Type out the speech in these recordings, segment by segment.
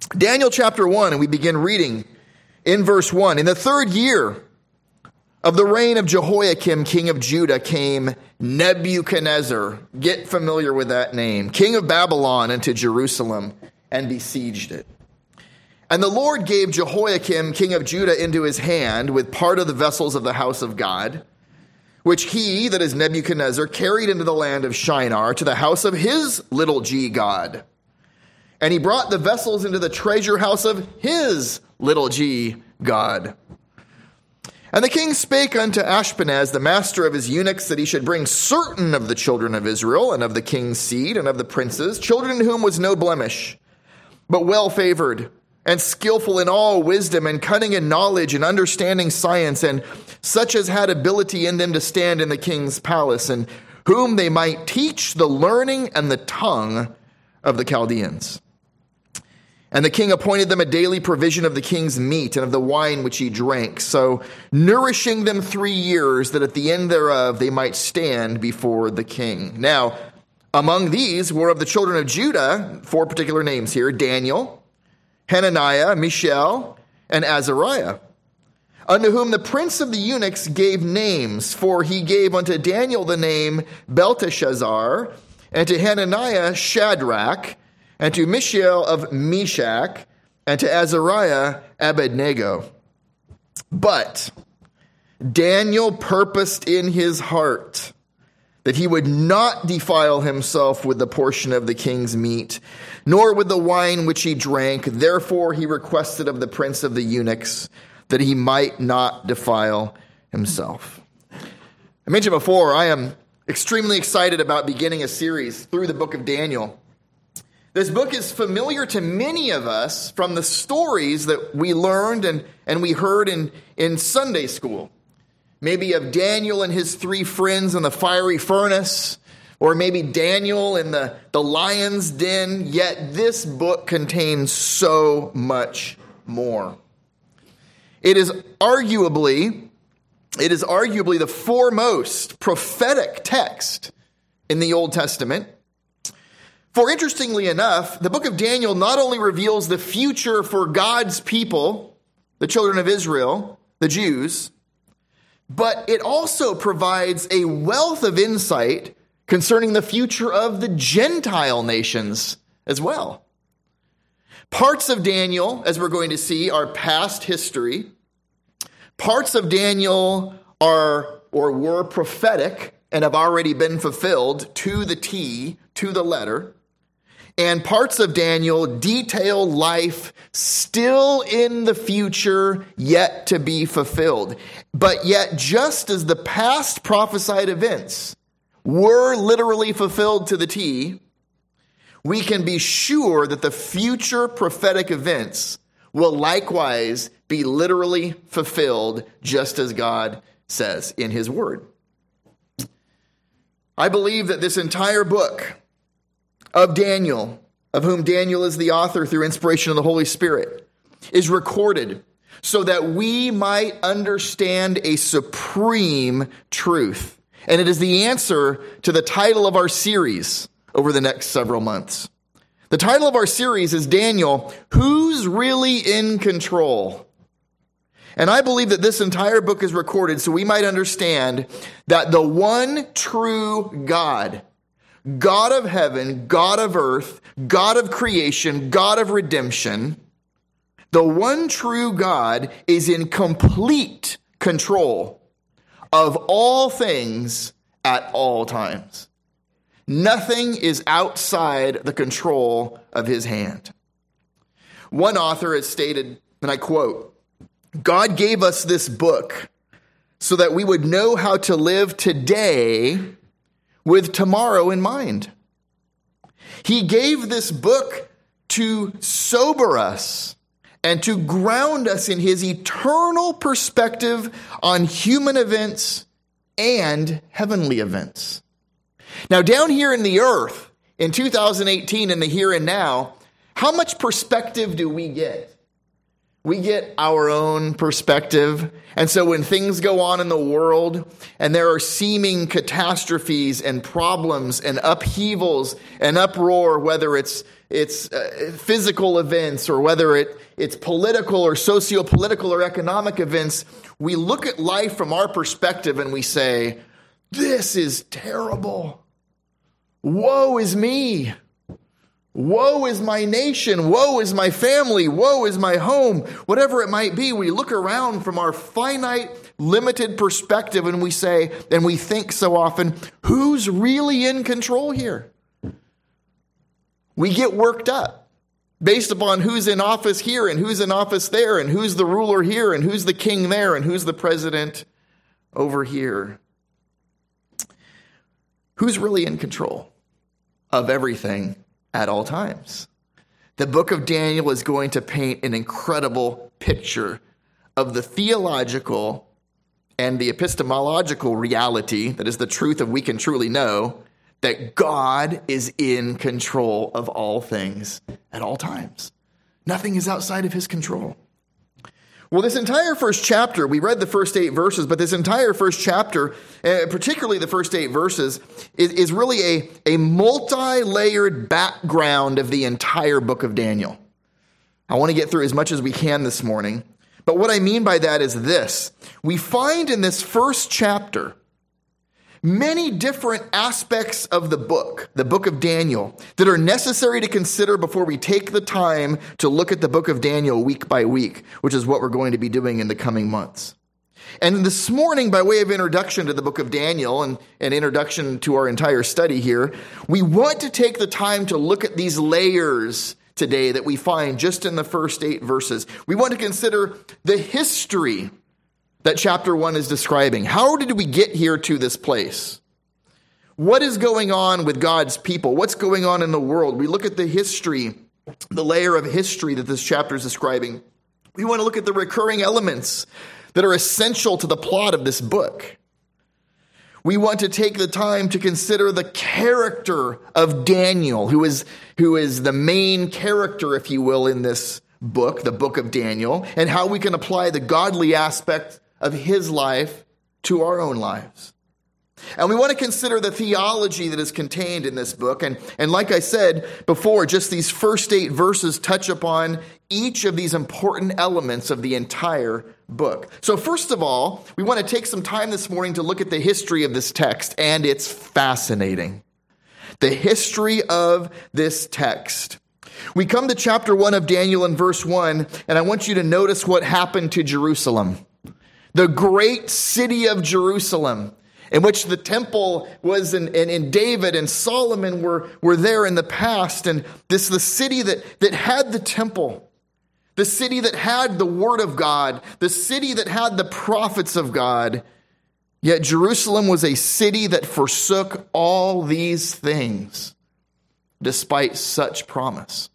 Daniel chapter 1, and we begin reading in verse 1. In the 3rd year of the reign of Jehoiakim, king of Judah, came Nebuchadnezzar. Get familiar with that name. King of Babylon into Jerusalem and besieged it. And the Lord gave Jehoiakim, king of Judah, into his hand with part of the vessels of the house of God, which he, that is Nebuchadnezzar, carried into the land of Shinar to the house of his little g god. And he brought the vessels into the treasure house of his little g god. And the king spake unto Ashpenaz, the master of his eunuchs, that he should bring certain of the children of Israel, and of the king's seed, and of the princes, children in whom was no blemish, but well favored, and skillful in all wisdom, and cunning in knowledge, and understanding science, and such as had ability in them to stand in the king's palace, and whom they might teach the learning and the tongue of the Chaldeans. And the king appointed them a daily provision of the king's meat and of the wine which he drank, so nourishing them 3 years, that at the end thereof they might stand before the king. Now, among these were of the children of Judah, 4 particular names here: Daniel, Hananiah, Mishael, and Azariah, unto whom the prince of the eunuchs gave names. For he gave unto Daniel the name Belteshazzar, and to Hananiah Shadrach, and to Mishael of Meshach, and to Azariah Abednego. But Daniel purposed in his heart that he would not defile himself with the portion of the king's meat, nor with the wine which he drank. Therefore he requested of the prince of the eunuchs that he might not defile himself. I mentioned before, I am extremely excited about beginning a series through the book of Daniel. This book is familiar to many of us from the stories that we learned and we heard in Sunday school. Maybe of Daniel and his 3 friends in the fiery furnace, or maybe Daniel in the lion's den. Yet this book contains so much more. It is arguably the foremost prophetic text in the Old Testament. For interestingly enough, the book of Daniel not only reveals the future for God's people, the children of Israel, the Jews, but it also provides a wealth of insight concerning the future of the Gentile nations as well. Parts of Daniel, as we're going to see, are past history. Parts of Daniel are or were prophetic and have already been fulfilled to the T, to the letter. And parts of Daniel detail life still in the future, yet to be fulfilled. But yet, just as the past prophesied events were literally fulfilled to the T, we can be sure that the future prophetic events will likewise be literally fulfilled, just as God says in his word. I believe that this entire book of Daniel, of whom Daniel is the author through inspiration of the Holy Spirit, is recorded so that we might understand a supreme truth. And it is the answer to the title of our series over the next several months. The title of our series is Daniel, Who's Really in Control? And I believe that this entire book is recorded so we might understand that the one true God, God of heaven, God of earth, God of creation, God of redemption, the one true God is in complete control of all things at all times. Nothing is outside the control of his hand. One author has stated, and I quote, "God gave us this book so that we would know how to live today with tomorrow in mind. He gave this book to sober us and to ground us in his eternal perspective on human events and heavenly events." Now, down here in the earth, in 2018, in the here and now, how much perspective do we get? We get our own perspective. And so when things go on in the world and there are seeming catastrophes and problems and upheavals and uproar, whether it's physical events or whether it's political or socio-political or economic events, we look at life from our perspective and we say, this is terrible. Woe is me. Woe is my nation. Woe is my family. Woe is my home. Whatever it might be, we look around from our finite, limited perspective and we say, and we think so often, who's really in control here? We get worked up based upon who's in office here and who's in office there and who's the ruler here and who's the king there and who's the president over here. Who's really in control of everything at all times? The book of Daniel is going to paint an incredible picture of the theological and the epistemological reality, that is the truth that we can truly know, that God is in control of all things at all times. Nothing is outside of his control. Well, this entire first chapter, we read the first 8 verses, but this entire first chapter, particularly the first 8 verses, is really a multi-layered background of the entire book of Daniel. I want to get through as much as we can this morning, but what I mean by that is this. We find in this first chapter many different aspects of the book of Daniel, that are necessary to consider before we take the time to look at the book of Daniel week by week, which is what we're going to be doing in the coming months. And this morning, by way of introduction to the book of Daniel and an introduction to our entire study here, we want to take the time to look at these layers today that we find just in the first 8 verses. We want to consider the history that chapter 1 is describing. How did we get here to this place? What is going on with God's people? What's going on in the world? We look at the history, the layer of history that this chapter is describing. We want to look at the recurring elements that are essential to the plot of this book. We want to take the time to consider the character of Daniel, who is the main character, if you will, in this book, the book of Daniel, and how we can apply the godly aspect of his life to our own lives. And we want to consider the theology that is contained in this book. And like I said before, just these first 8 verses touch upon each of these important elements of the entire book. So first of all, we want to take some time this morning to look at the history of this text, and it's fascinating. The history of this text. We come to chapter 1 of Daniel in verse 1, and I want you to notice what happened to Jerusalem. The great city of Jerusalem, in which the temple was, and David and Solomon were there in the past. And this the city that had the temple, the city that had the word of God, the city that had the prophets of God. Yet Jerusalem was a city that forsook all these things, despite such promise.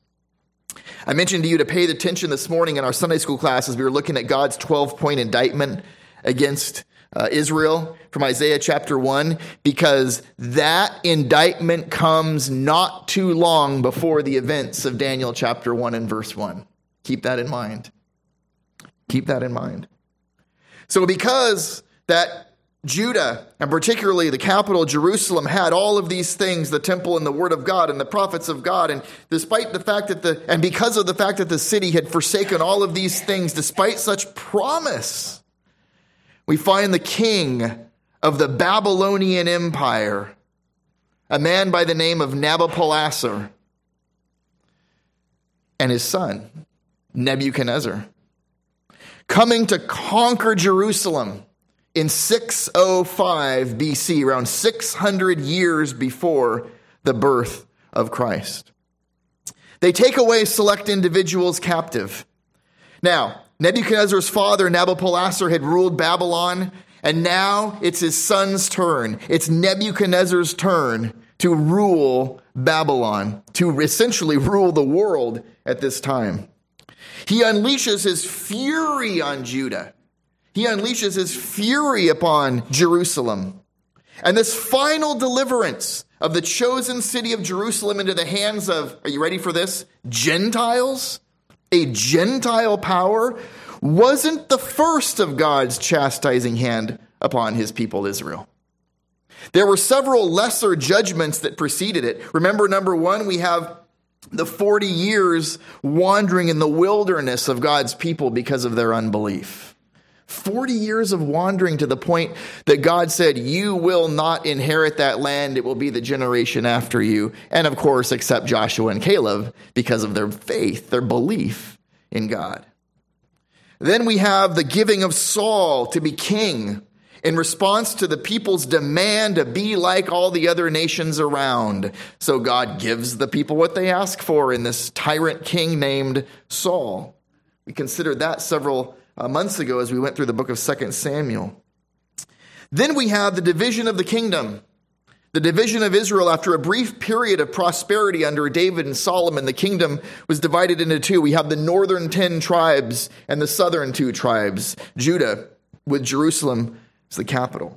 I mentioned to you to pay attention this morning in our Sunday school class as we were looking at God's 12-point indictment against Israel from Isaiah chapter 1, because that indictment comes not too long before the events of Daniel chapter 1 and verse 1. Keep that in mind. Keep that in mind. So because that Judah, and particularly the capital Jerusalem, had all of these things, the temple and the word of God and the prophets of God, and despite the fact that and because of the fact that the city had forsaken all of these things, despite such promise, we find the king of the Babylonian Empire, a man by the name of Nabopolassar, and his son, Nebuchadnezzar, coming to conquer Jerusalem in 605 BC, around 600 years before the birth of Christ. They take away select individuals captive. Now, Nebuchadnezzar's father, Nabopolassar, had ruled Babylon, and now it's his son's turn. It's Nebuchadnezzar's turn to rule Babylon, to essentially rule the world at this time. He unleashes his fury on Judah. He unleashes his fury upon Jerusalem. And this final deliverance of the chosen city of Jerusalem into the hands of, are you ready for this? Gentiles, a Gentile power, wasn't the first of God's chastising hand upon his people Israel. There were several lesser judgments that preceded it. Remember, number one, we have the 40 years wandering in the wilderness of God's people because of their unbelief. 40 years of wandering to the point that God said, you will not inherit that land. It will be the generation after you. And of course, except Joshua and Caleb because of their faith, their belief in God. Then we have the giving of Saul to be king in response to the people's demand to be like all the other nations around. So God gives the people what they ask for in this tyrant king named Saul. We considered that several months ago as we went through the book of 2 Samuel. Then we have the division of the kingdom. The division of Israel after a brief period of prosperity under David and Solomon. The kingdom was divided into two. We have the northern 10 tribes and the southern 2 tribes. Judah with Jerusalem as the capital.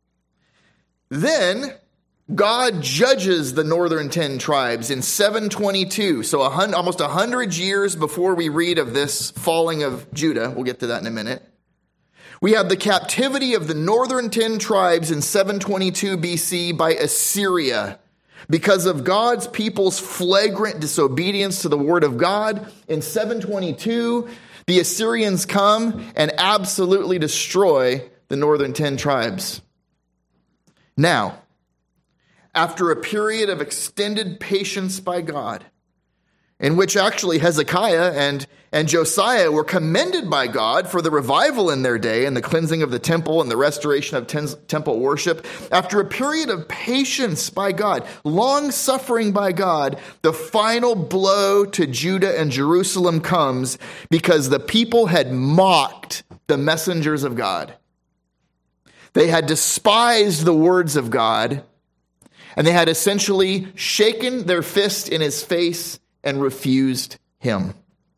Then God judges the northern 10 tribes in 722. So almost 100 years before we read of this falling of Judah. We'll get to that in a minute. We have the captivity of the northern 10 tribes in 722 BC by Assyria because of God's people's flagrant disobedience to the word of God. In 722, the Assyrians come and absolutely destroy the northern 10 tribes. Now, after a period of extended patience by God, in which actually Hezekiah and Josiah were commended by God for the revival in their day and the cleansing of the temple and the restoration of temple worship. After a period of patience by God, long suffering by God, the final blow to Judah and Jerusalem comes because the people had mocked the messengers of God. They had despised the words of God, and they had essentially shaken their fist in his face and refused him.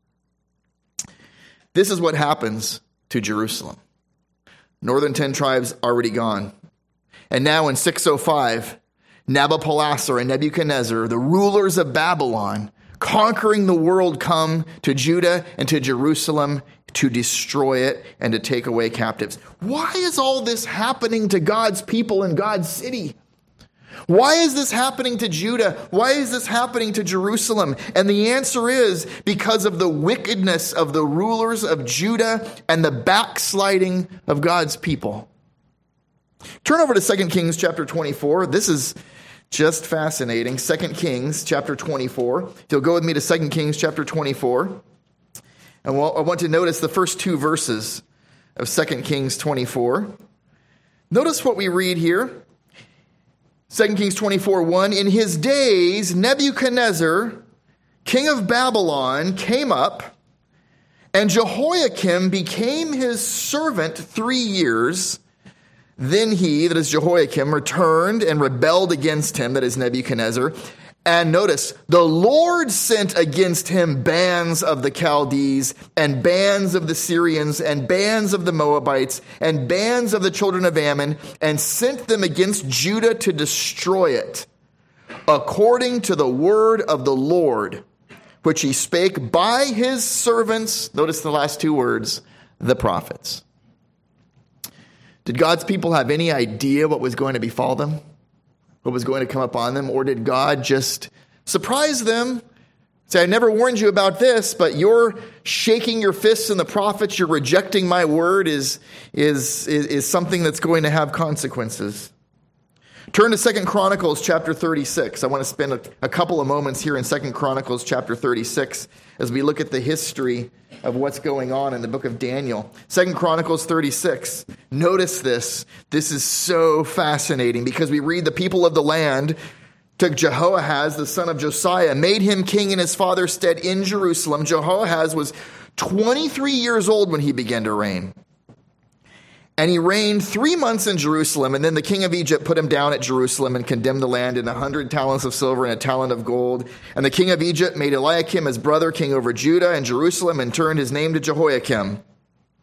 This is what happens to Jerusalem. Northern 10 tribes already gone. And now in 605, Nabopolassar and Nebuchadnezzar, the rulers of Babylon, conquering the world, come to Judah and to Jerusalem to destroy it and to take away captives. Why is all this happening to God's people in God's city? Why is this happening to Judah? Why is this happening to Jerusalem? And the answer is because of the wickedness of the rulers of Judah and the backsliding of God's people. Turn over to 2 Kings chapter 24. This is just fascinating. 2 Kings chapter 24. If you'll go with me to 2 Kings chapter 24. And I want to notice the first 2 verses of 2 Kings 24. Notice what we read here. 2 Kings 24:1, in his days, Nebuchadnezzar, king of Babylon, came up, and Jehoiakim became his servant 3 years. Then he, that is Jehoiakim, returned and rebelled against him, that is Nebuchadnezzar. And notice, the Lord sent against him bands of the Chaldees and bands of the Syrians and bands of the Moabites and bands of the children of Ammon and sent them against Judah to destroy it, according to the word of the Lord, which he spake by his servants. Notice the last 2 words, the prophets. Did God's people have any idea what was going to befall them? What was going to come upon them? Or did God just surprise them? Say, I never warned you about this, but you're shaking your fists in the prophets. You're rejecting my word is something that's going to have consequences. Turn to 2 Chronicles chapter 36. I want to spend a couple of moments here in 2 Chronicles chapter 36 as we look at the history of what's going on in the book of Daniel. 2 Chronicles 36. Notice this. This is so fascinating because we read the people of the land took Jehoahaz, the son of Josiah, made him king in his father's stead in Jerusalem. Jehoahaz was 23 years old when he began to reign. And he reigned 3 months in Jerusalem, and then the king of Egypt put him down at Jerusalem and condemned the land in 100 talents of silver and a talent of gold. And the king of Egypt made Eliakim his brother king over Judah and Jerusalem and turned his name to Jehoiakim.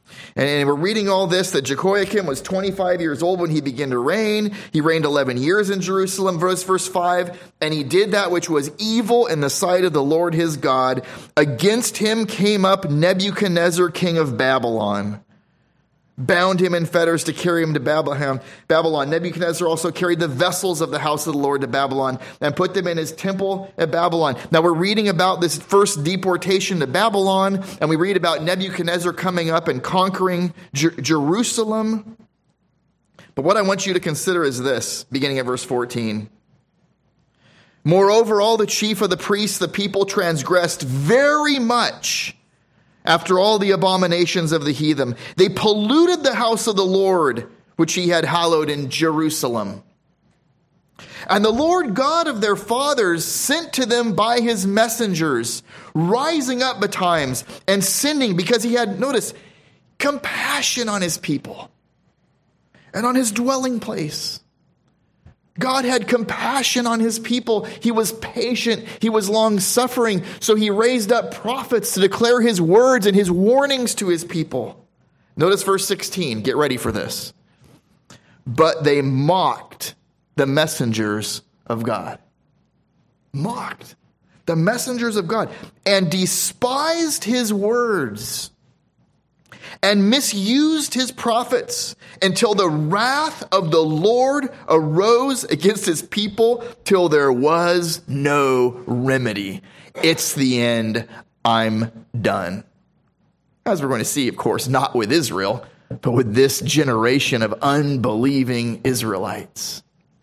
And we're reading all this, that Jehoiakim was 25 years old when he began to reign. He reigned 11 years in Jerusalem, verse 5. And he did that which was evil in the sight of the Lord his God. Against him came up Nebuchadnezzar, king of Babylon, bound him in fetters to carry him to Babylon. Nebuchadnezzar also carried the vessels of the house of the Lord to Babylon and put them in his temple at Babylon. Now we're reading about this first deportation to Babylon, and we read about Nebuchadnezzar coming up and conquering Jerusalem. But what I want you to consider is this, beginning at verse 14. Moreover, all the chief of the priests, the people transgressed very much after all the abominations of the heathen. They polluted the house of the Lord, which he had hallowed in Jerusalem. And the Lord God of their fathers sent to them by his messengers, rising up betimes and sending, because he had, notice, compassion on his people and on his dwelling place. God had compassion on his people. He was patient. He was long-suffering. So he raised up prophets to declare his words and his warnings to his people. Notice verse 16. Get ready for this. But they mocked the messengers of God. Mocked the messengers of God and despised his words and misused his prophets until the wrath of the Lord arose against his people till there was no remedy. It's the end. I'm done. As we're going to see, of course, not with Israel, but with this generation of unbelieving Israelites.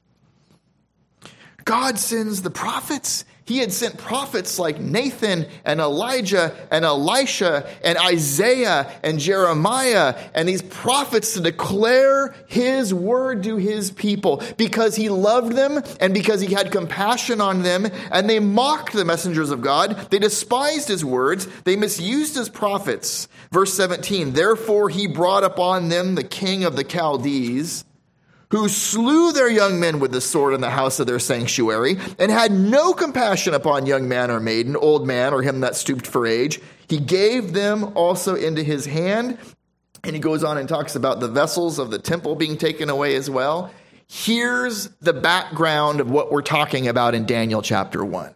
God sends the prophets. He had sent prophets like Nathan and Elijah and Elisha and Isaiah and Jeremiah, and these prophets to declare his word to his people because he loved them and because he had compassion on them. And they mocked the messengers of God. They despised his words. They misused his prophets. Verse 17, therefore he brought upon them the king of the Chaldees, who slew their young men with the sword in the house of their sanctuary, and had no compassion upon young man or maiden, old man, or him that stooped for age. He gave them also into his hand. And he goes on and talks about the vessels of the temple being taken away as well. Here's the background of what we're talking about in Daniel chapter 1.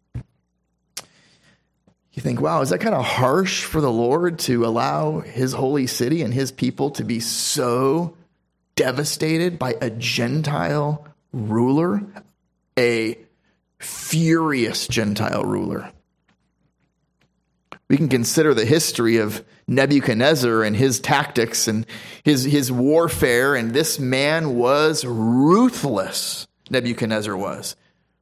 You think, wow, is that kind of harsh for the Lord to allow his holy city and his people to be so devastated by a Gentile ruler, a furious Gentile ruler? We can consider the history of Nebuchadnezzar and his tactics and his warfare, and this man was ruthless. Nebuchadnezzar was.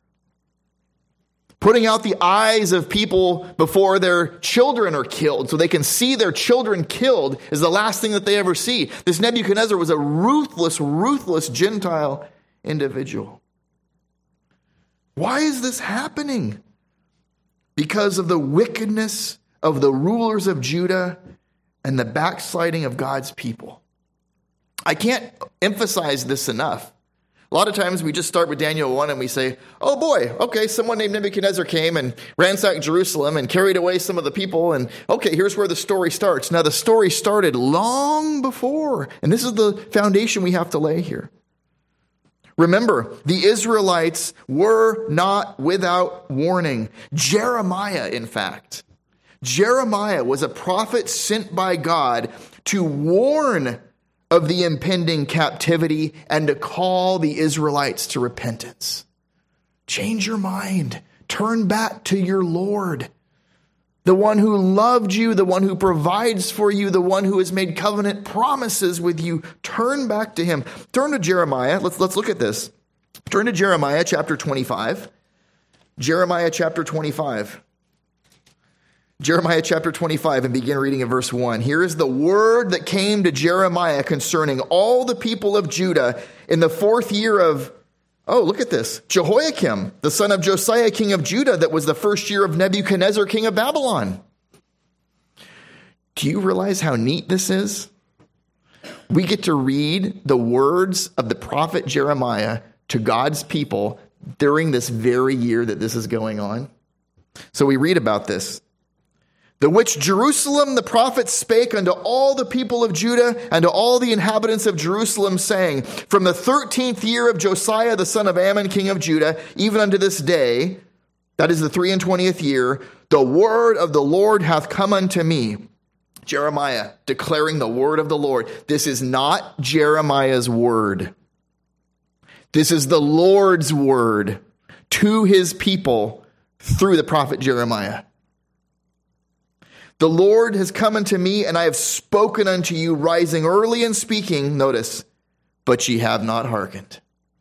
Putting out the eyes of people before their children are killed so they can see their children killed is the last thing that they ever see. This Nebuchadnezzar was a ruthless Gentile individual. Why is this happening? Because of the wickedness of the rulers of Judah and the backsliding of God's people. I can't emphasize this enough. A lot of times we just start with Daniel 1 and we say, oh boy, okay, someone named Nebuchadnezzar came and ransacked Jerusalem and carried away some of the people. And okay, here's where the story starts. Now the story started long before. And this is the foundation we have to lay here. Remember, the Israelites were not without warning. Jeremiah, in fact. Jeremiah was a prophet sent by God to warn of the impending captivity and to call the Israelites to repentance. Change your mind. Turn back to your Lord, the one who loved you, the one who provides for you, the one who has made covenant promises with you. Turn back to him. Turn to Jeremiah. Let's look at this. Turn to Jeremiah chapter 25. Jeremiah chapter 25. Jeremiah chapter 25, and begin reading in verse 1. Here is the word that came to Jeremiah concerning all the people of Judah in the 4th year of, oh, look at this, Jehoiakim, the son of Josiah, king of Judah, that was the 1st year of Nebuchadnezzar, king of Babylon. Do you realize how neat this is? We get to read the words of the prophet Jeremiah to God's people during this very year that this is going on. So we read about this. the which Jerusalem the prophet spake unto all the people of Judah and to all the inhabitants of Jerusalem, saying, from the 13th year of Josiah the son of Ammon, king of Judah, even unto this day, that is the 23rd year, the word of the Lord hath come unto me. Jeremiah declaring the word of the Lord. This is not Jeremiah's word. This is the Lord's word to his people through the prophet Jeremiah. The Lord has come unto me, and I have spoken unto you, rising early and speaking, notice, but ye have not hearkened.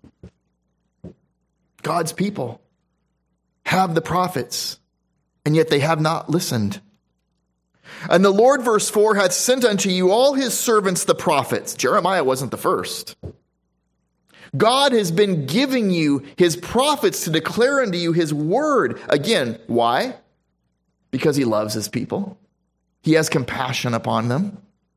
God's people have the prophets, and yet they have not listened. And the Lord, verse 4, hath sent unto you all his servants the prophets. Jeremiah wasn't the first. God has been giving you his prophets to declare unto you his word. Again, why? Because he loves his people. He has compassion upon them.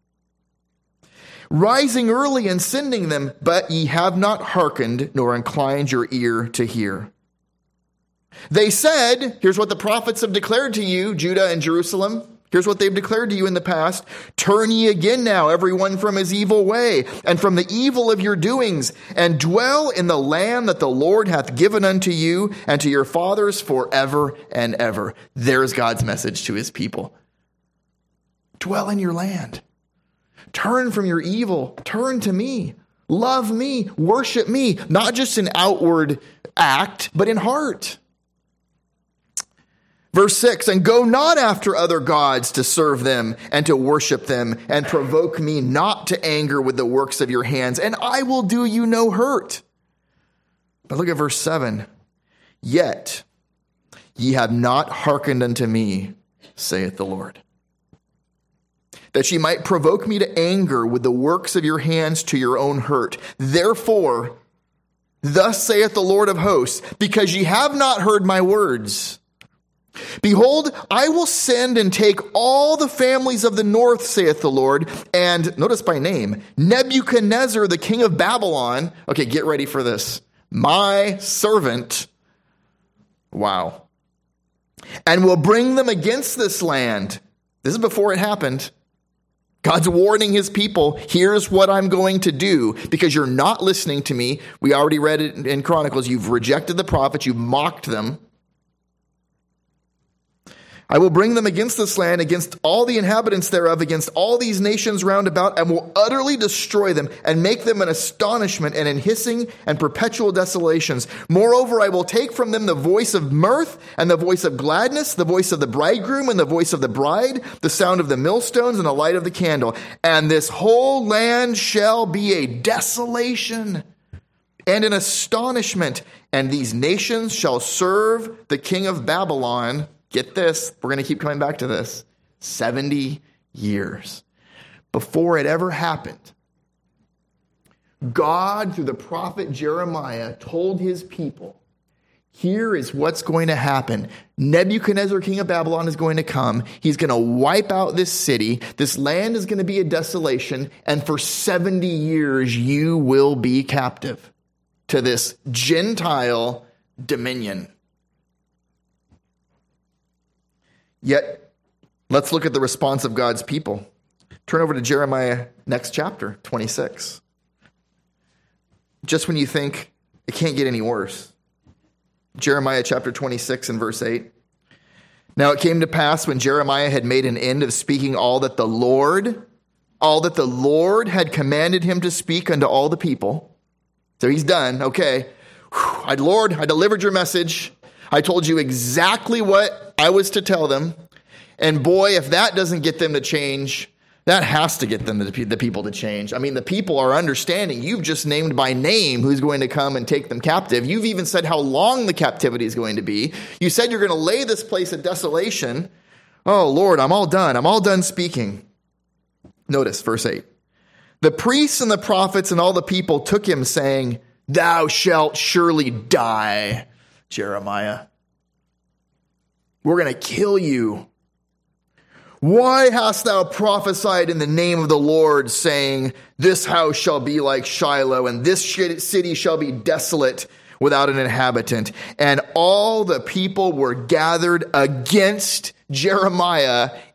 Rising early and sending them, but ye have not hearkened, nor inclined your ear to hear. They said, here's what the prophets have declared to you, Judah and Jerusalem. Here's what they've declared to you in the past. Turn ye again now, everyone from his evil way, and from the evil of your doings, and dwell in the land that the Lord hath given unto you and to your fathers forever and ever. There's God's message to his people. Dwell in your land. Turn from your evil. Turn to me. Love me. Worship me. Not just in outward act, but in heart. Verse 6, and go not after other gods to serve them and to worship them, and provoke me not to anger with the works of your hands, and I will do you no hurt. But look at verse 7. Yet ye have not hearkened unto me, saith the Lord, that ye might provoke me to anger with the works of your hands to your own hurt. Therefore, thus saith the Lord of hosts, because ye have not heard my words, behold, I will send and take all the families of the north, saith the Lord, and, notice by name, Nebuchadnezzar, the king of Babylon. Okay, get ready for this. My servant. Wow. And will bring them against this land. This is before it happened. God's warning his people, here's what I'm going to do, because you're not listening to me. We already read it in Chronicles. You've rejected the prophets. You've mocked them. I will bring them against this land, against all the inhabitants thereof, against all these nations round about, and will utterly destroy them and make them an astonishment and an hissing and perpetual desolations. Moreover, I will take from them the voice of mirth and the voice of gladness, the voice of the bridegroom and the voice of the bride, the sound of the millstones and the light of the candle. And this whole land shall be a desolation and an astonishment. And these nations shall serve the king of Babylon. Get this, we're going to keep coming back to this, 70 years. Before it ever happened, God, through the prophet Jeremiah, told his people, here is what's going to happen. Nebuchadnezzar, king of Babylon, is going to come. He's going to wipe out this city. This land is going to be a desolation. And for 70 years, you will be captive to this Gentile dominion. Yet, let's look at the response of God's people. Turn over to Jeremiah, next chapter, 26. Just when you think it can't get any worse. Jeremiah chapter 26 and verse 8. Now it came to pass when Jeremiah had made an end of speaking all that the Lord had commanded him to speak unto all the people. So he's done. Okay. Lord, I delivered your message. I told you exactly what I was to tell them. And boy, if that doesn't get them to change, that has to get them, the people, to change. I mean, the people are understanding. You've just named by name who's going to come and take them captive. You've even said how long the captivity is going to be. You said you're going to lay this place at desolation. Oh, Lord, I'm all done. I'm all done speaking. Notice verse 8. The priests and the prophets and all the people took him, saying, thou shalt surely die, Jeremiah. We're going to kill you. Why hast thou prophesied in the name of the Lord, saying, this house shall be like Shiloh, and this city shall be desolate without an inhabitant? And all the people were gathered against Jeremiah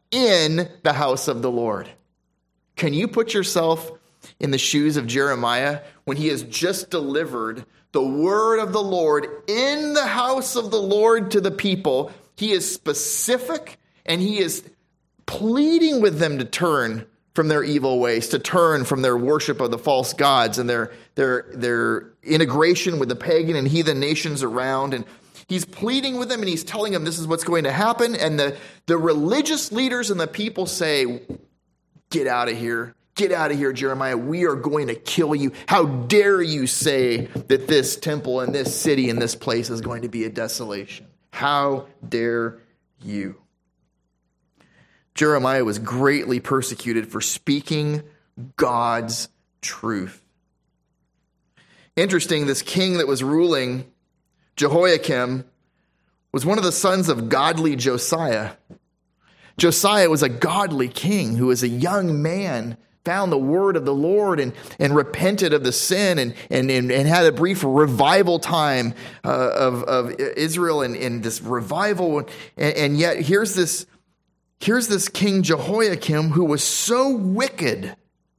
in the house of the Lord. Can you put yourself in the shoes of Jeremiah when he has just delivered the word of the Lord in the house of the Lord to the people? He is specific and he is pleading with them to turn from their evil ways, to turn from their worship of the false gods and their integration with the pagan and heathen nations around. And he's pleading with them and he's telling them this is what's going to happen. And the religious leaders and the people say, get out of here. Get out of here, Jeremiah. We are going to kill you. How dare you say that this temple and this city and this place is going to be a desolation? How dare you? Jeremiah was greatly persecuted for speaking God's truth. Interesting, this king that was ruling, Jehoiakim, was one of the sons of godly Josiah. Josiah was a godly king who was a young man, found the word of the Lord and repented of the sin and had a brief revival time of Israel and this revival. And yet here's this King Jehoiakim who was so wicked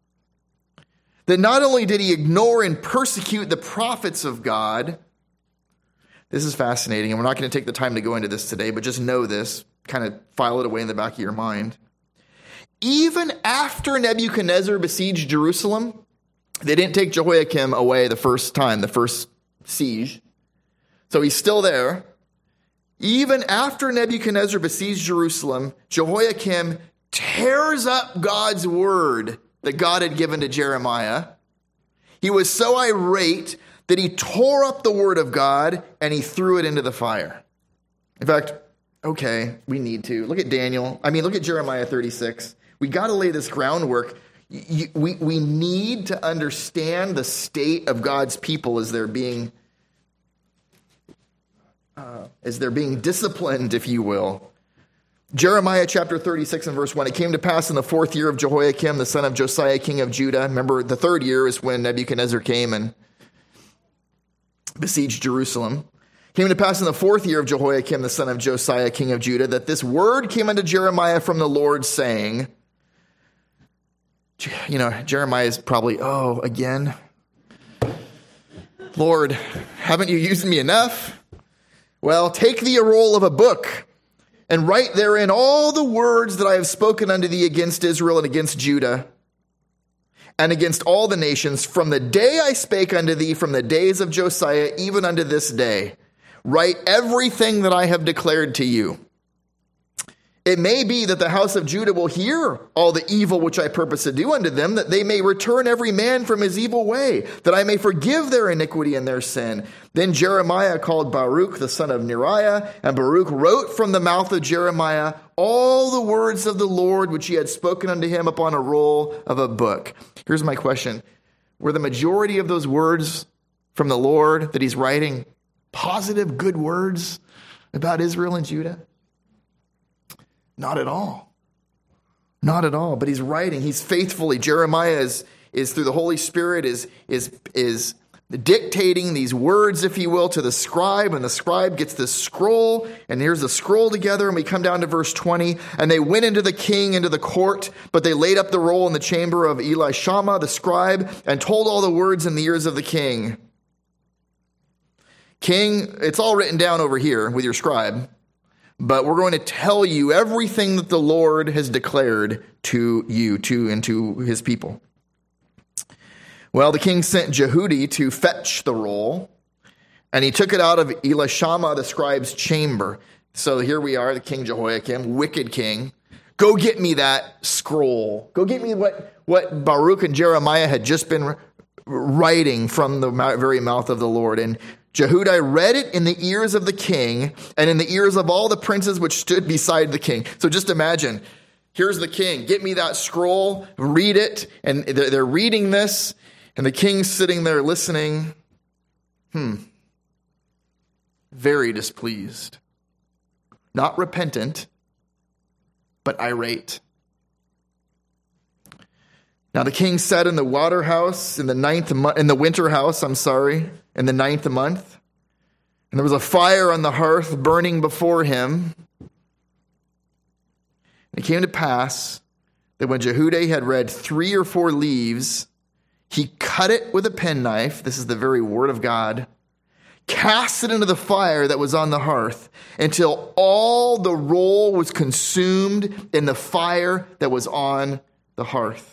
that not only did he ignore and persecute the prophets of God. This is fascinating, and we're not going to take the time to go into this today, but just know this, kind of file it away in the back of your mind. Even after Nebuchadnezzar besieged Jerusalem, they didn't take Jehoiakim away the first time, the first siege. So he's still there. Even after Nebuchadnezzar besieged Jerusalem, Jehoiakim tears up God's word that God had given to Jeremiah. He was so irate that he tore up the word of God and he threw it into the fire. In fact, okay, we need to. Look at look at Jeremiah 36. We got to lay this groundwork. We need to understand the state of God's people as they're being disciplined, if you will. Jeremiah chapter 36 and verse 1. It came to pass in the 4th year of Jehoiakim, the son of Josiah, king of Judah. Remember, the 3rd year is when Nebuchadnezzar came and besieged Jerusalem. Came to pass in the 4th year of Jehoiakim, the son of Josiah, king of Judah, that this word came unto Jeremiah from the Lord, saying, Jeremiah is probably, again? Lord, haven't you used me enough? Well, take thee a roll of a book, and write therein all the words that I have spoken unto thee against Israel and against Judah, and against all the nations, from the day I spake unto thee, from the days of Josiah, even unto this day. Write everything that I have declared to you. It may be that the house of Judah will hear all the evil which I purpose to do unto them, that they may return every man from his evil way, that I may forgive their iniquity and their sin. Then Jeremiah called Baruch, the son of Neriah, and Baruch wrote from the mouth of Jeremiah all the words of the Lord which he had spoken unto him upon a roll of a book. Here's my question. Were the majority of those words from the Lord that he's writing positive, good words about Israel and Judah? Not at all. Not at all. But he's writing. He's faithfully. Jeremiah is through the Holy Spirit is dictating these words, if you will, to the scribe. And the scribe gets this scroll. And here's the scroll together. And we come down to verse 20. And they went into the king, into the court. But they laid up the roll in the chamber of Elishama, the scribe, and told all the words in the ears of the king. King, it's all written down over here with your scribe. But we're going to tell you everything that the Lord has declared to you, and to his people. Well, the king sent Jehudi to fetch the roll, and he took it out of Elishama, the scribe's chamber. So here we are, the king Jehoiakim, wicked king. Go get me that scroll. Go get me what Baruch and Jeremiah had just been writing from the very mouth of the Lord. And Jehudi read it in the ears of the king and in the ears of all the princes which stood beside the king. So just imagine, here's the king. Get me that scroll, read it. And they're reading this, and the king's sitting there listening. Very displeased. Not repentant, but irate. Now the king sat in the water house in the winter house, in the 9th month. And there was a fire on the hearth burning before him. And it came to pass that when Jehudi had read 3 or 4 leaves, he cut it with a penknife. This is the very word of God. Cast it into the fire that was on the hearth until all the roll was consumed in the fire that was on the hearth.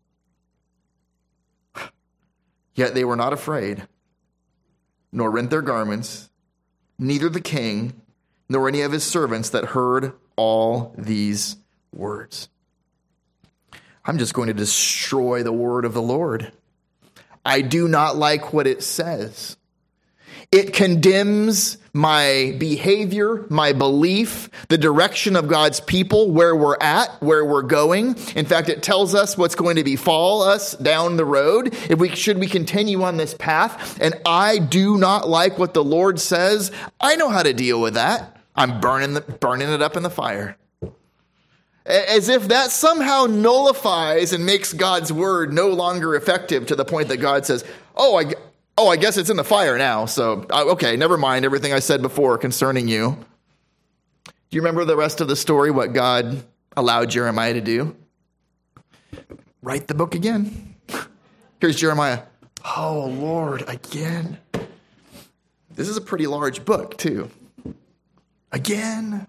Yet they were not afraid, nor rent their garments, neither the king, nor any of his servants that heard all these words. I'm just going to destroy the word of the Lord. I do not like what it says. It condemns my behavior, my belief, the direction of God's people, where we're at, where we're going. In fact, it tells us what's going to befall us down the road should we continue on this path. And I do not like what the Lord says. I know how to deal with that. I'm burning it up in the fire. As if that somehow nullifies and makes God's word no longer effective to the point that God says, I guess it's in the fire now. So, okay, never mind everything I said before concerning you. Do you remember the rest of the story, what God allowed Jeremiah to do? Write the book again. Here's Jeremiah. Oh, Lord, again. This is a pretty large book, too. Again.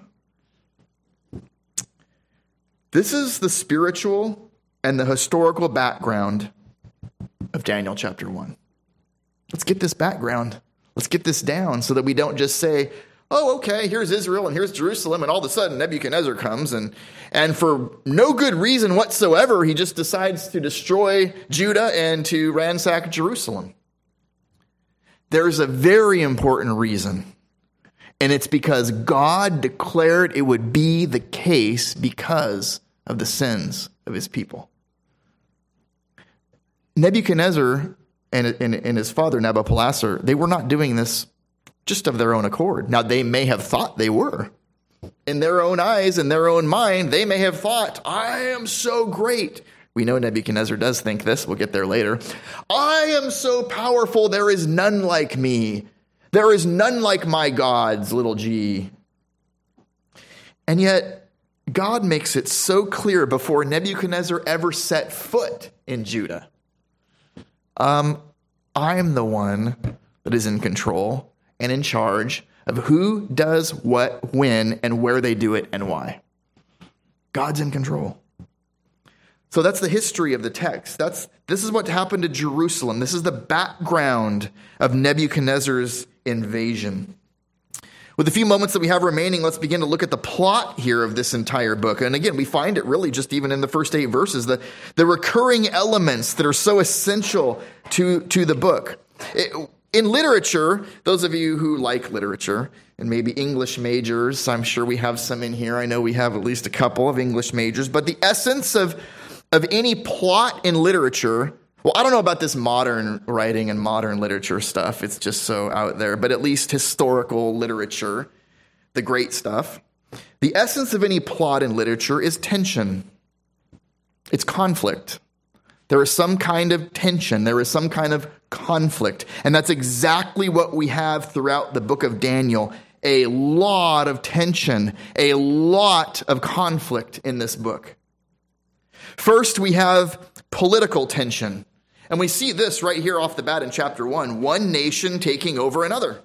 This is the spiritual and the historical background of Daniel chapter 1. Let's get this background. Let's get this down so that we don't just say, oh, okay, here's Israel and here's Jerusalem, and all of a sudden Nebuchadnezzar comes, and for no good reason whatsoever, he just decides to destroy Judah and to ransack Jerusalem. There's a very important reason, and it's because God declared it would be the case because of the sins of his people. Nebuchadnezzar and his father Nabopolassar, they were not doing this just of their own accord. Now, they may have thought they were. In their own eyes, in their own mind, they may have thought, I am so great. We know Nebuchadnezzar does think this. We'll get there later. I am so powerful, there is none like me. There is none like my gods, little g. And yet, God makes it so clear before Nebuchadnezzar ever set foot in Judah. I am the one that is in control and in charge of who does what, when, and where they do it and why. God's in control. So that's the history of the text. This is what happened to Jerusalem. This is the background of Nebuchadnezzar's invasion. With the few moments that we have remaining, let's begin to look at the plot here of this entire book. And again, we find it really just even in the first 8 verses, the recurring elements that are so essential to the book. In literature, those of you who like literature, and maybe English majors, I'm sure we have some in here. I know we have at least a couple of English majors. But the essence of any plot in literature, well, I don't know about this modern writing and modern literature stuff. It's just so out there. But at least historical literature, the great stuff. The essence of any plot in literature is tension. It's conflict. There is some kind of tension. There is some kind of conflict. And that's exactly what we have throughout the book of Daniel. A lot of tension, a lot of conflict in this book. First, we have political tension. And we see this right here off the bat in chapter 1. One nation taking over another.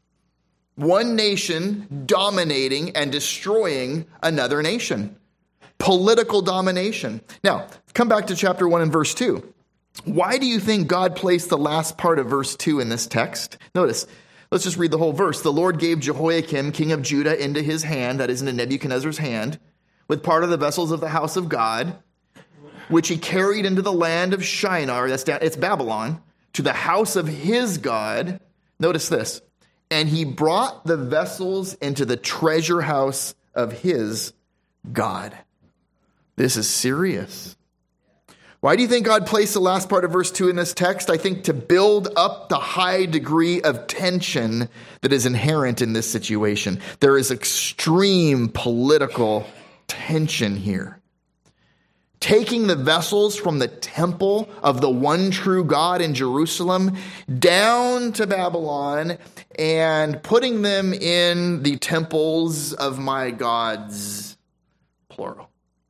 One nation dominating and destroying another nation. Political domination. Now, come back to chapter 1 and verse 2. Why do you think God placed the last part of verse 2 in this text? Notice, let's just read the whole verse. The Lord gave Jehoiakim, king of Judah, into his hand, that is into Nebuchadnezzar's hand, with part of the vessels of the house of God, which he carried into the land of Shinar, it's Babylon, to the house of his God. Notice this. And he brought the vessels into the treasure house of his God. This is serious. Why do you think God placed the last part of verse 2 in this text? I think to build up the high degree of tension that is inherent in this situation. There is extreme political tension here. Taking the vessels from the temple of the one true God in Jerusalem down to Babylon and putting them in the temples of my gods, plural.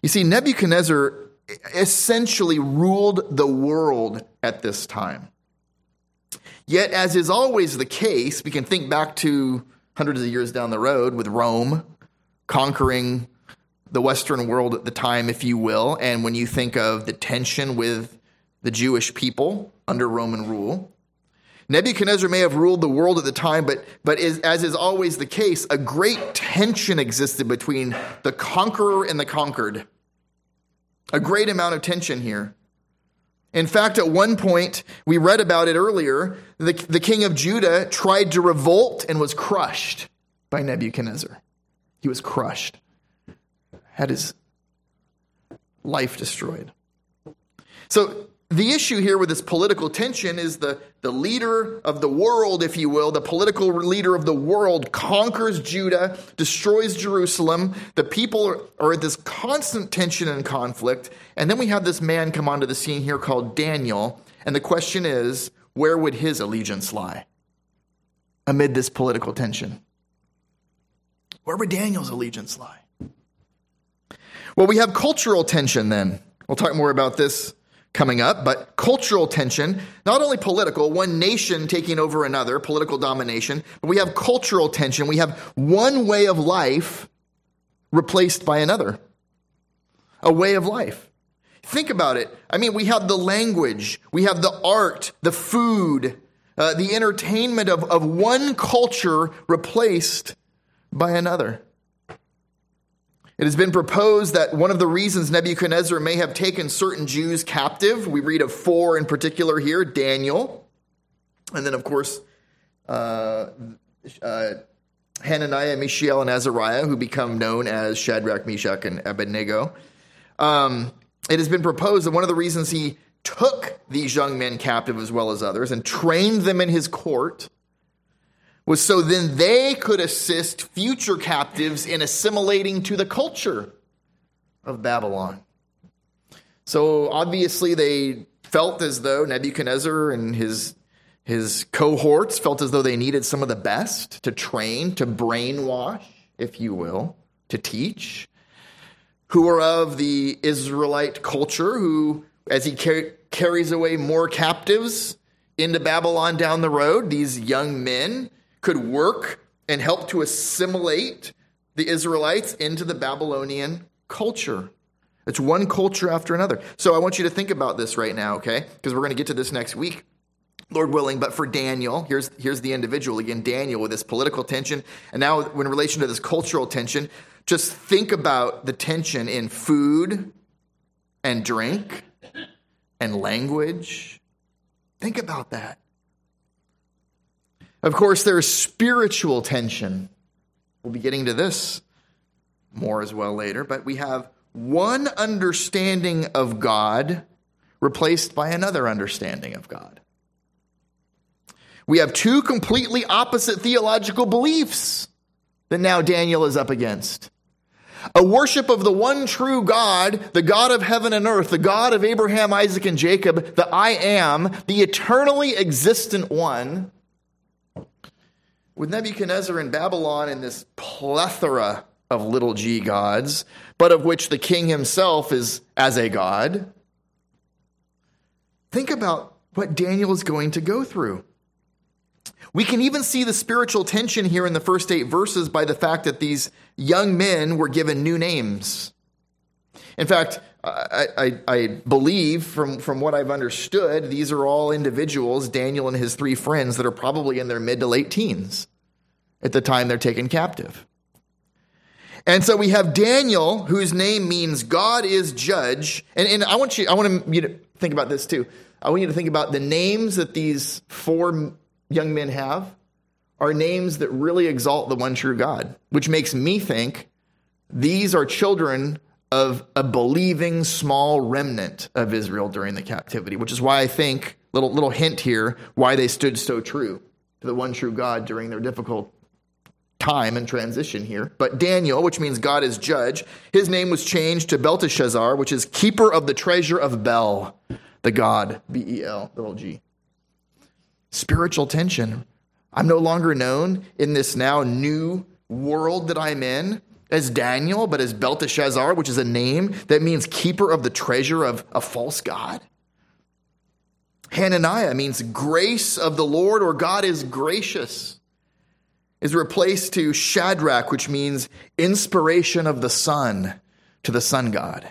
You see, Nebuchadnezzar essentially ruled the world at this time. Yet, as is always the case, we can think back to hundreds of years down the road with Rome conquering the Western world at the time, if you will. And when you think of the tension with the Jewish people under Roman rule, Nebuchadnezzar may have ruled the world at the time, but as is always the case, a great tension existed between the conqueror and the conquered. A great amount of tension here. In fact, at one point, we read about it earlier, the king of Judah tried to revolt and was crushed by Nebuchadnezzar. He was crushed, had his life destroyed. So the issue here with this political tension is the leader of the world, if you will, the political leader of the world conquers Judah, destroys Jerusalem. The people are at this constant tension and conflict. And then we have this man come onto the scene here called Daniel. And the question is, where would his allegiance lie amid this political tension? Where would Daniel's allegiance lie? Well, we have cultural tension then. We'll talk more about this coming up, but cultural tension, not only political, one nation taking over another, political domination, but we have cultural tension. We have one way of life replaced by another. A way of life. Think about it. I mean, we have the language, we have the art, the food, the entertainment of one culture replaced by another. It has been proposed that one of the reasons Nebuchadnezzar may have taken certain Jews captive, we read of 4 in particular here, Daniel, and then of course Hananiah, Mishael, and Azariah, who become known as Shadrach, Meshach, and Abednego. It has been proposed that one of the reasons he took these young men captive as well as others and trained them in his court was so then they could assist future captives in assimilating to the culture of Babylon. So obviously they felt as though Nebuchadnezzar and his cohorts felt as though they needed some of the best to train, to brainwash, if you will, to teach, who are of the Israelite culture, who, as he carries away more captives into Babylon down the road, these young men could work and help to assimilate the Israelites into the Babylonian culture. It's one culture after another. So I want you to think about this right now, okay? Because we're going to get to this next week, Lord willing. But for Daniel, here's the individual again, Daniel, with this political tension. And now in relation to this cultural tension, just think about the tension in food and drink and language. Think about that. Of course, there's spiritual tension. We'll be getting to this more as well later, but we have one understanding of God replaced by another understanding of God. We have 2 completely opposite theological beliefs that now Daniel is up against. A worship of the one true God, the God of heaven and earth, the God of Abraham, Isaac, and Jacob, the I am, the eternally existent one, with Nebuchadnezzar in Babylon in this plethora of little g gods, but of which the king himself is as a god. Think about what Daniel is going to go through. We can even see the spiritual tension here in the first 8 verses by the fact that these young men were given new names. In fact, I believe from what I've understood, these are all individuals, Daniel and his 3 friends, that are probably in their mid to late teens at the time they're taken captive. And so we have Daniel, whose name means God is judge. And I want you to think about this too. I want you to think about the names that these 4 young men have are names that really exalt the one true God, which makes me think these are children of a believing small remnant of Israel during the captivity, which is why I think, little hint here, why they stood so true to the one true God during their difficult time and transition here. But Daniel, which means God is judge, his name was changed to Belteshazzar, which is keeper of the treasure of Bel, the God, B-E-L, little g. Spiritual tension. I'm no longer known in this now new world that I'm in as Daniel, but as Belteshazzar, which is a name that means keeper of the treasure of a false god. Hananiah means grace of the Lord, or God is gracious, is replaced to Shadrach, which means inspiration of the sun, to the sun god.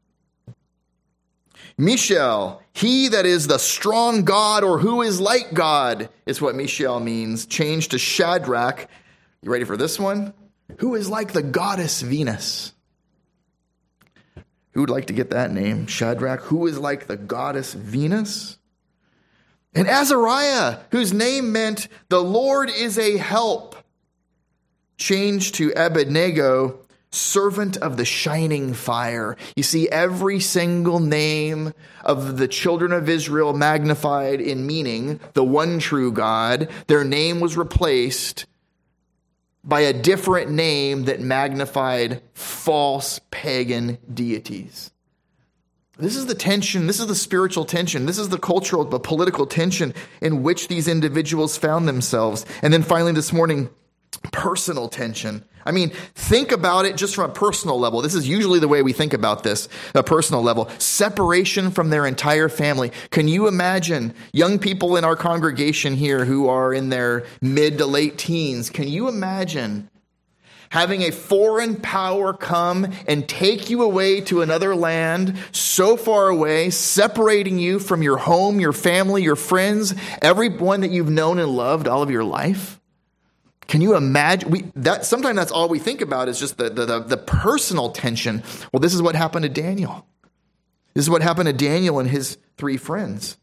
Mishael, he that is the strong God, or who is like God, is what Mishael means, changed to Shadrach. You ready for this one? Who is like the goddess Venus? Who would like to get that name? Shadrach, who is like the goddess Venus? And Azariah, whose name meant the Lord is a help, changed to Abednego, servant of the shining fire. You see, every single name of the children of Israel magnified in meaning the one true God, their name was replaced by a different name that magnified false pagan deities. This is the tension. This is the spiritual tension. This is the cultural, the political tension in which these individuals found themselves. And then finally this morning, personal tension. I mean, think about it just from a personal level. This is usually the way we think about this, a personal level. Separation from their entire family. Can you imagine young people in our congregation here who are in their mid to late teens? Can you imagine having a foreign power come and take you away to another land so far away, separating you from your home, your family, your friends, everyone that you've known and loved all of your life? Can you imagine? Sometimes that's all we think about is just the personal tension. Well, this is what happened to Daniel. This is what happened to Daniel and his three friends.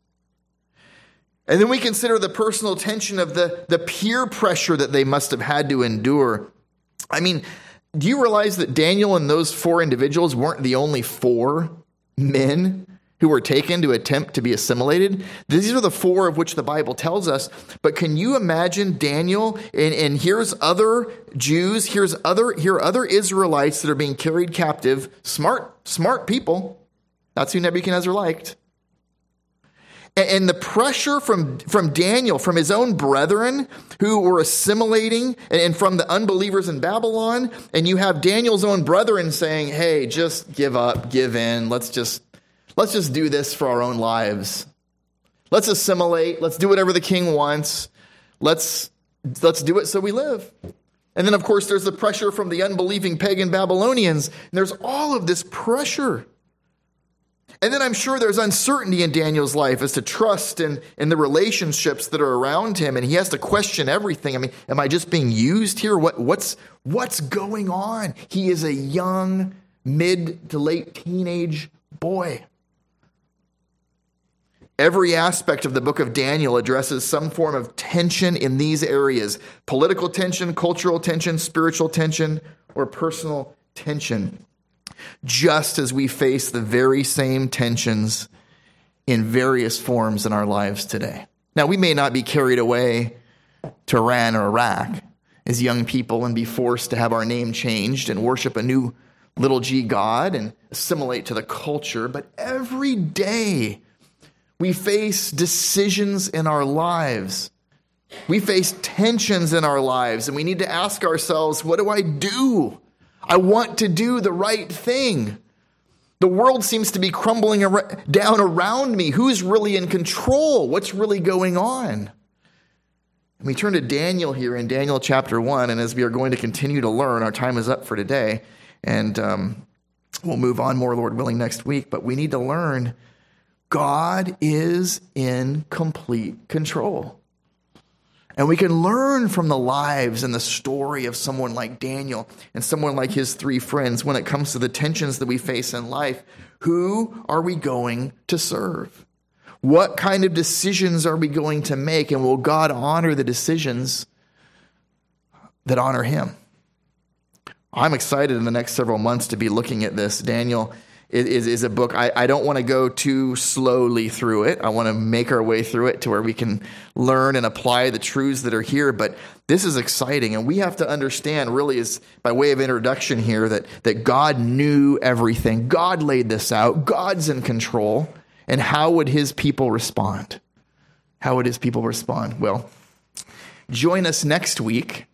And then we consider the personal tension of the peer pressure that they must have had to endure. I mean, do you realize that Daniel and those four individuals weren't the only four men who were taken to attempt to be assimilated? These are the four of which the Bible tells us. But can you imagine Daniel, and here's other Jews, here are other Israelites that are being carried captive, smart people. That's who Nebuchadnezzar liked. And the pressure from Daniel, from his own brethren who were assimilating, and from the unbelievers in Babylon, and you have Daniel's own brethren saying, hey, just give up, give in, let's just do this for our own lives. Let's assimilate. Let's do whatever the king wants. Let's do it so we live. And then, of course, there's the pressure from the unbelieving pagan Babylonians. And there's all of this pressure. And then I'm sure there's uncertainty in Daniel's life as to trust in the relationships that are around him. And he has to question everything. I mean, am I just being used here? What's going on? He is a young, mid to late teenage boy. Every aspect of the book of Daniel addresses some form of tension in these areas: political tension, cultural tension, spiritual tension, or personal tension. Just as we face the very same tensions in various forms in our lives today. Now, we may not be carried away to Iran or Iraq as young people and be forced to have our name changed and worship a new little g god and assimilate to the culture, but every day we face decisions in our lives. We face tensions in our lives, and we need to ask ourselves, what do I do? I want to do the right thing. The world seems to be crumbling down around me. Who's really in control? What's really going on? And we turn to Daniel here in Daniel chapter 1, and as we are going to continue to learn, our time is up for today, and we'll move on more, Lord willing, next week, but we need to learn God is in complete control. And we can learn from the lives and the story of someone like Daniel and someone like his three friends when it comes to the tensions that we face in life. Who are we going to serve? What kind of decisions are we going to make? And will God honor the decisions that honor him? I'm excited in the next several months to be looking at this. Daniel is a book. I don't want to go too slowly through it. I want to make our way through it to where we can learn and apply the truths that are here. But this is exciting. And we have to understand, really, is by way of introduction here, that God knew everything. God laid this out. God's in control. And how would his people respond? How would his people respond? Well, join us next week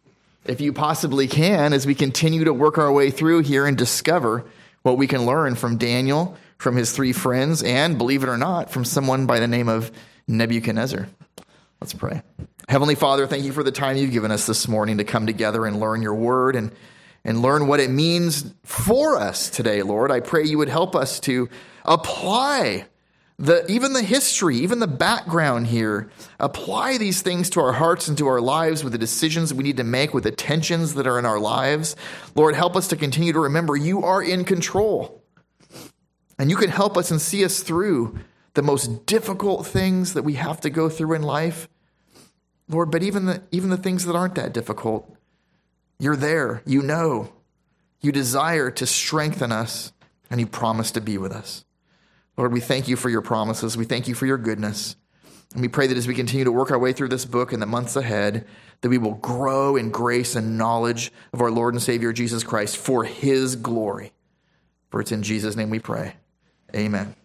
if you possibly can, as we continue to work our way through here and discover what we can learn from Daniel, from his three friends, and, believe it or not, from someone by the name of Nebuchadnezzar. Let's pray. Heavenly Father, thank you for the time you've given us this morning to come together and learn your word and learn what it means for us today, Lord. I pray you would help us to apply even the history, even the background here, apply these things to our hearts and to our lives with the decisions that we need to make, with the tensions that are in our lives. Lord, help us to continue to remember you are in control. And you can help us and see us through the most difficult things that we have to go through in life. Lord, but even the things that aren't that difficult, you're there, you know, you desire to strengthen us, and you promise to be with us. Lord, we thank you for your promises. We thank you for your goodness. And we pray that as we continue to work our way through this book in the months ahead, that we will grow in grace and knowledge of our Lord and Savior, Jesus Christ, for his glory. For it's in Jesus' name we pray. Amen.